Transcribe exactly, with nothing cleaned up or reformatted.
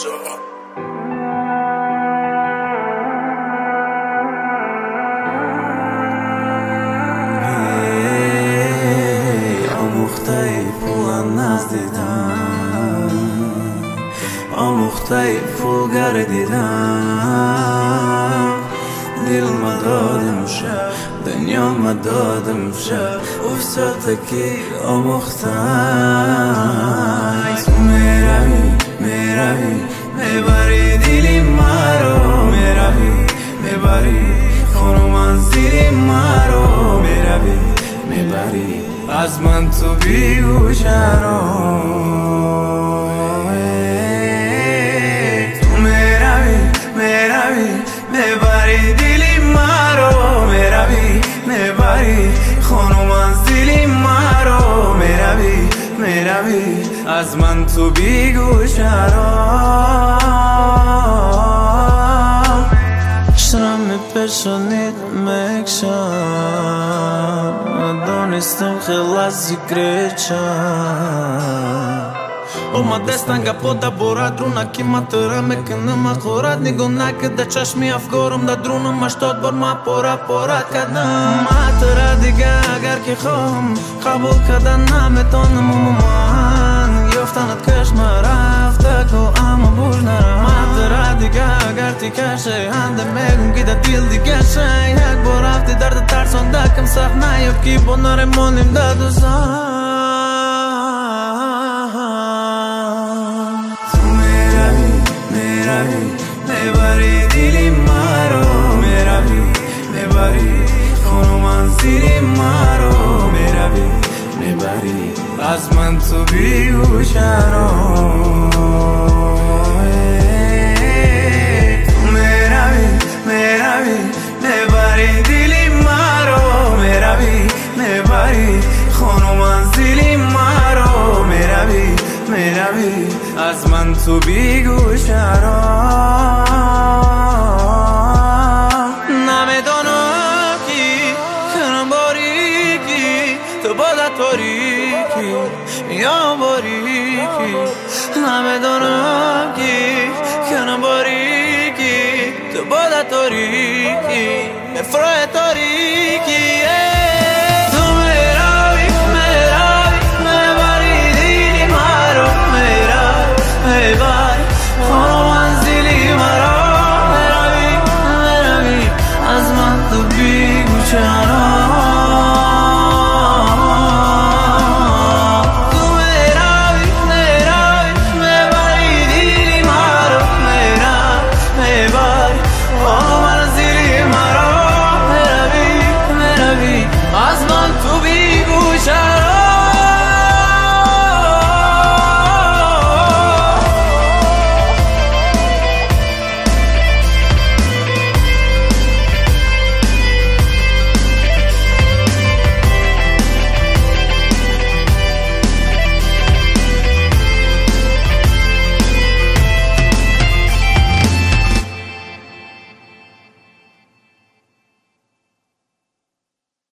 آموخته‌ای پول نزدیدم، آموخته‌ای پول گردیدم. دل ما دادم شب، دنیا ما دادم شب، افتاده که آموختم. تو میروی میروی میبری دلی مرا، میروی میبری خونو منزلی مرا، میروی میبری از من تو بیگوشه رو. تو میروی میروی میبری دلی مرا، میروی میبری خونو منزلی مرا، میروی میروی از من تو بیگوشه رو. شرم میپرشونید میکشم، ندونستم خیلی از ذکرچم. اومده ستنگا پودا براد رونا کی ما تره میکنه ما خورد. نگو نکده چشمی افکارم دا درونم مشتاد بار ما پورا پورا کردم. ما تره دیگه اگر که خواهم قبول کردن نمیتونم من. یفتنت کش ما رفته که اما بور نرم. ما تره دیگه اگر تی کشه هنده میگم گیده دیل دیگه شه. یک بار رفتی درد ترسان دکم سخت نیاب کی با نره مانیم در دوزان. میبری دلی مرا، میروی میبری خونو منزلی مرا، میروی میبری از من تو بیگوشه رو. تو میروی میروی میبری دلی مرا، میروی میبری خونو منزلی مرا، میروی میروی از من تو بیگوشه رو. نمیدانم کی کنم باریکی تو بالا تاریکی یا باریکی. نمیدانم کی کنم باریکی تو بالا تاریکی افرای تاریکی.